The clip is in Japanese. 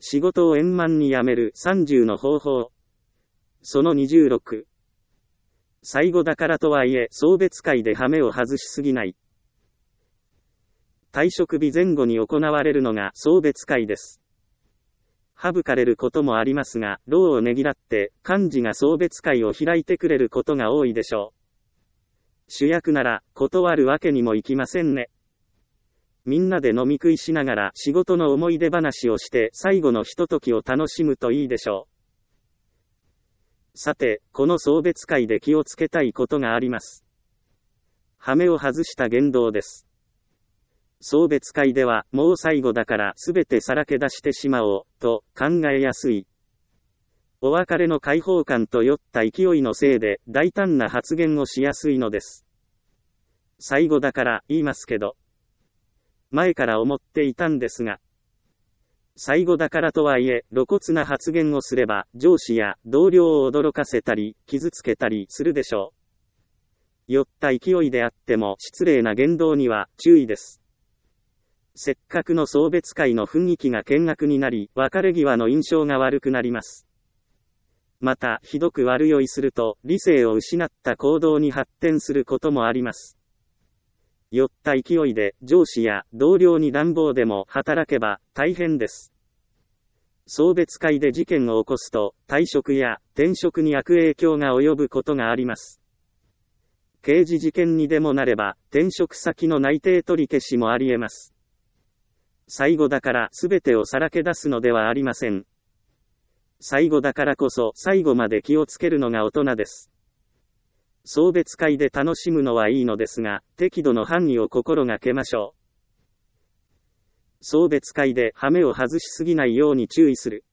仕事を円満に辞める30の方法。その26。最後だからとはいえ、送別会で羽目を外しすぎない。退職日前後に行われるのが送別会です。省かれることもありますが、労をねぎらって、幹事が送別会を開いてくれることが多いでしょう。主役なら、断るわけにもいきませんね。みんなで飲み食いしながら仕事の思い出話をして最後のひとときを楽しむといいでしょう。さて、この送別会で気をつけたいことがあります。羽目を外した言動です。送別会ではもう最後だからすべてさらけ出してしまおう、と考えやすい。お別れの解放感と酔った勢いのせいで大胆な発言をしやすいのです。最後だから言いますけど。前から思っていたんですが。最後だからとはいえ、露骨な発言をすれば、上司や同僚を驚かせたり、傷つけたりするでしょう。酔った勢いであっても失礼な言動には注意です。せっかくの送別会の雰囲気が険悪になり、別れ際の印象が悪くなります。また、ひどく悪酔いすると、理性を失った行動に発展することもあります。酔った勢いで上司や同僚に乱暴でも働けば大変です。送別会で事件を起こすと退職や転職に悪影響が及ぶことがあります。刑事事件にでもなれば転職先の内定取り消しもあり得ます。最後だから全てをさらけ出すのではありません。最後だからこそ最後まで気をつけるのが大人です。送別会で楽しむのはいいのですが、適度の範囲を心がけましょう。送別会で羽目を外しすぎないように注意する。